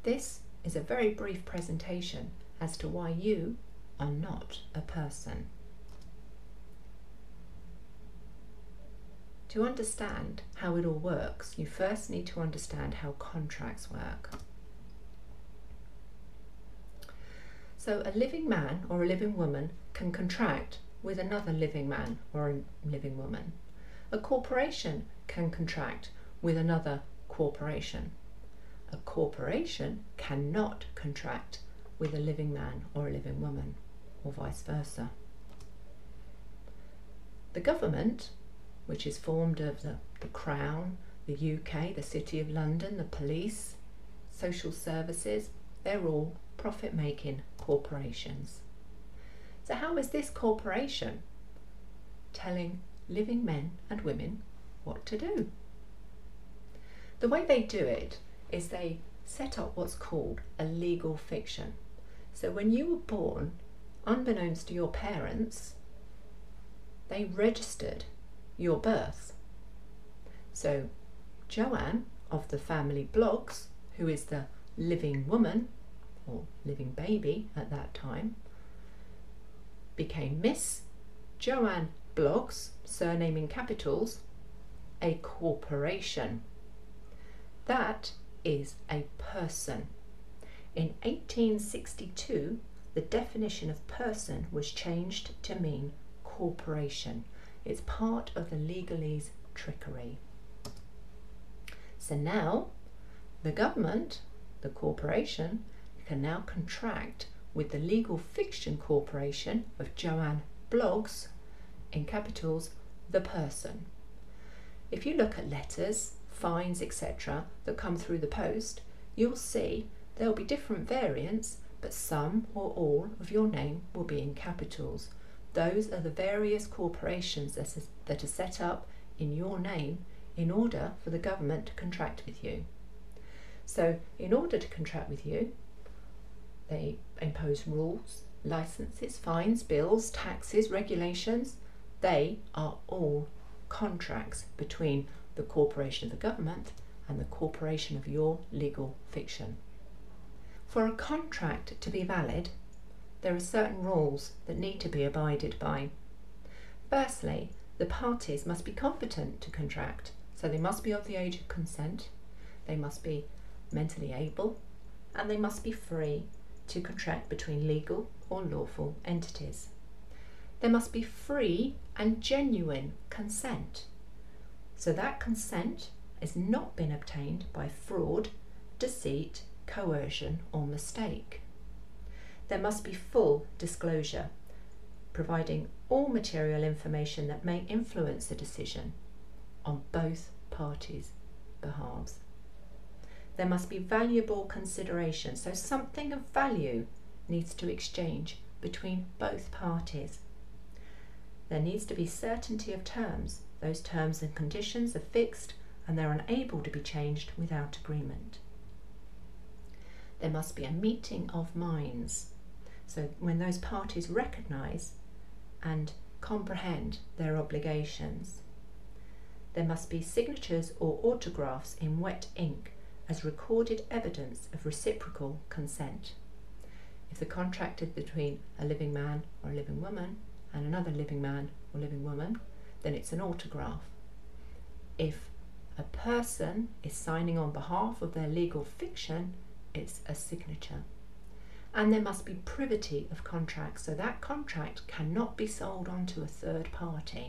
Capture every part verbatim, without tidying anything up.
This is a very brief presentation as to why you are not a person. To understand how it all works, you first need to understand how contracts work. So a living man or a living woman can contract with another living man or a living woman. A corporation can contract with another corporation. A corporation cannot contract with a living man or a living woman, or vice versa. The government, which is formed of the, the Crown, the U K, the City of London, the police, social services, they're all profit-making corporations. So how is this corporation telling living men and women what to do? The way they do it is they set up what's called a legal fiction. So when you were born, unbeknownst to your parents, they registered your birth. So Joanne of the family blogs, who is the living woman or living baby at that time, became Miss Joanne Bloggs, surname in capitals, a corporation. That is a person. In eighteen sixty-two, the definition of person was changed to mean corporation. It's part of the legalese trickery. So now, the government, the corporation, can now contract with the legal fiction corporation of Joanne Bloggs, in capitals, the person. If you look at letters, fines, et cetera that come through the post, you'll see there'll be different variants, but some or all of your name will be in capitals. Those are the various corporations that are, that are set up in your name in order for the government to contract with you. So in order to contract with you, they impose rules, licenses, fines, bills, taxes, regulations. They are all contracts between the corporation of the government and the corporation of your legal fiction. For a contract to be valid, there are certain rules that need to be abided by. Firstly, the parties must be competent to contract, so they must be of the age of consent, they must be mentally able, and they must be free to contract between legal or lawful entities. There must be free and genuine consent. So that consent has not been obtained by fraud, deceit, coercion or mistake. There must be full disclosure, providing all material information that may influence the decision on both parties' behalves. There must be valuable consideration, so something of value needs to exchange between both parties. There needs to be certainty of terms. Those terms and conditions are fixed and they're unable to be changed without agreement. There must be a meeting of minds. So when those parties recognise and comprehend their obligations. There must be signatures or autographs in wet ink as recorded evidence of reciprocal consent. If the contract is between a living man or a living woman and another living man or living woman, then it's an autograph. If a person is signing on behalf of their legal fiction, it's a signature. And there must be privity of contract, so that contract cannot be sold on to a third party.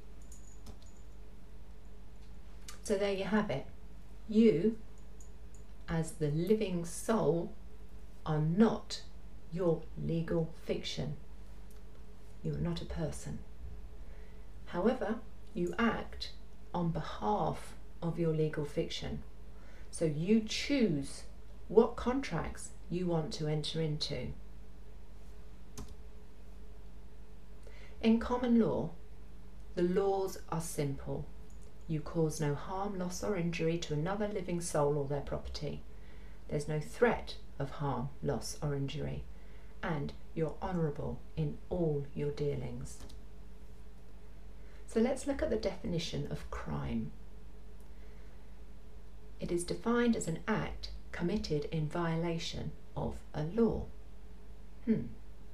So there you have it. You, as the living soul, are not your legal fiction. You are not a person. However, you act on behalf of your legal fiction. So you choose what contracts you want to enter into. In common law, the laws are simple. You cause no harm, loss or injury to another living soul or their property. There's no threat of harm, loss or injury, and you're honourable in all your dealings. So let's look at the definition of crime. It is defined as an act committed in violation of a law. Hmm.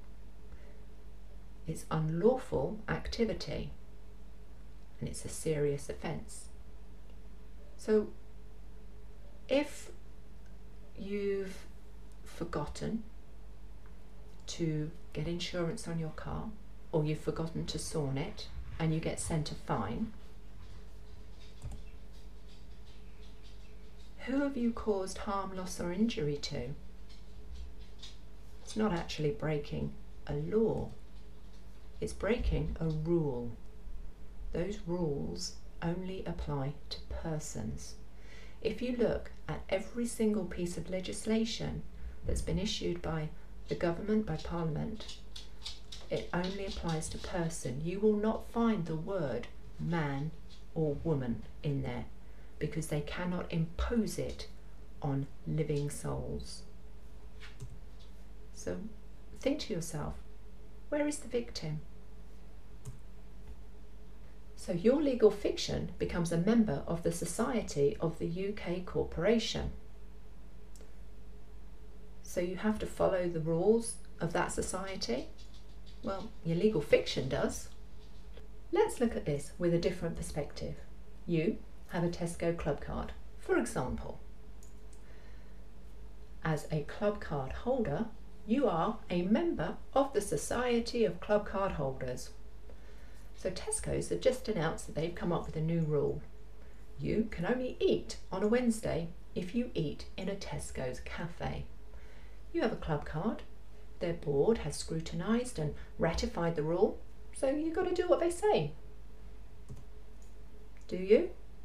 It's unlawful activity, and it's a serious offence. So if you've forgotten to get insurance on your car, or you've forgotten to sawn it and you get sent a fine, who have you caused harm, loss or injury to? It's not actually breaking a law, it's breaking a rule. Those rules only apply to persons. If you look at every single piece of legislation that's been issued by the government, by Parliament, it only applies to person. You will not find the word man or woman in there, because they cannot impose it on living souls. So think to yourself, where is the victim? So your legal fiction becomes a member of the Society of the U K Corporation. So you have to follow the rules of that society. Well, your legal fiction does. Let's look at this with a different perspective. You have a Tesco club card, for example. As a club card holder, you are a member of the Society of Club Card Holders. So Tesco's have just announced that they've come up with a new rule. You can only eat on a Wednesday if you eat in a Tesco's cafe. You have a club card, their board has scrutinised and ratified the rule, so you've got to do what they say. Do you?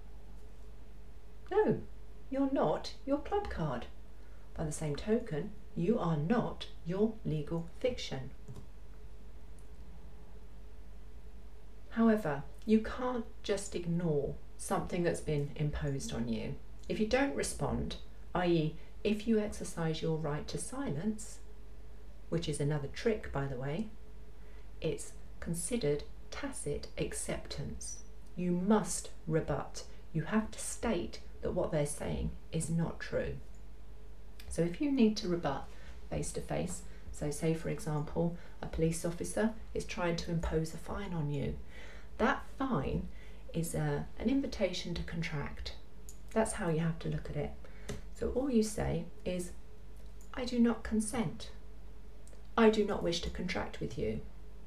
No, you're not your club card. By the same token, you are not your legal fiction. However, you can't just ignore something that's been imposed on you. If you don't respond, that is if you exercise your right to silence, which is another trick by the way, it's considered tacit acceptance. You must rebut. You have to state that what they're saying is not true. So if you need to rebut face to face, so say for example a police officer is trying to impose a fine on you, that fine is a, an invitation to contract. That's how you have to look at it. So all you say is, I do not consent. I do not wish to contract with you.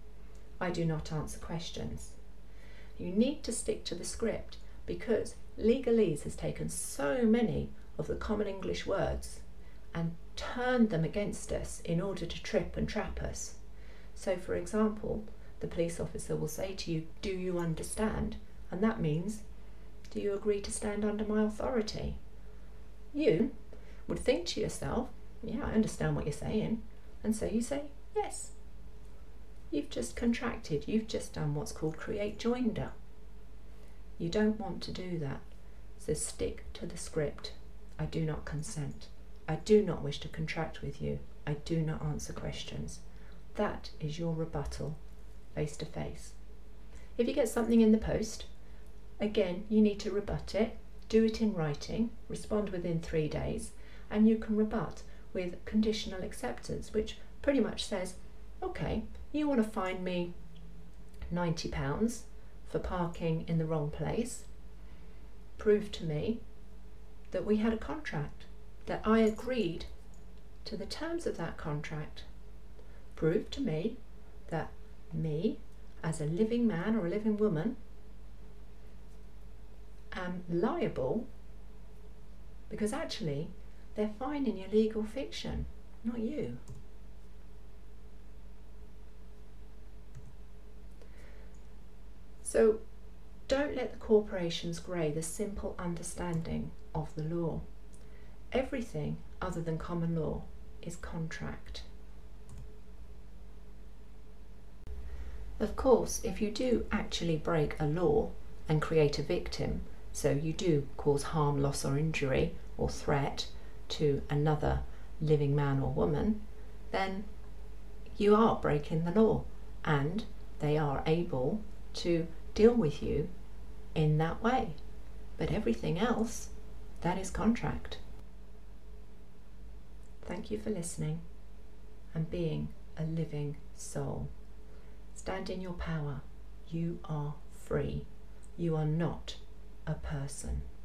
I do not answer questions. You need to stick to the script, because legalese has taken so many of the common English words and turned them against us in order to trip and trap us. So for example, the police officer will say to you, do you understand? And that means, do you agree to stand under my authority? You would think to yourself, yeah, I understand what you're saying. And so you say, yes. You've just contracted, you've just done what's called create joinder. You don't want to do that. So stick to the script. I do not consent. I do not wish to contract with you. I do not answer questions. That is your rebuttal, face to face. If you get something in the post, again, you need to rebut it, do it in writing, respond within three days, and you can rebut with conditional acceptance, which pretty much says, okay, you want to fine me ninety pounds for parking in the wrong place. Prove to me that we had a contract, that I agreed to the terms of that contract. Prove to me that me, as a living man or a living woman, am liable, because actually they're fining your legal fiction, not you. So don't let the corporations grey the simple understanding of the law. Everything other than common law is contract. Of course, if you do actually break a law and create a victim, so you do cause harm, loss or injury or threat to another living man or woman, then you are breaking the law and they are able to deal with you in that way. But everything else, that is contract. Thank you for listening and being a living soul. Stand in your power. You are free. You are not a person.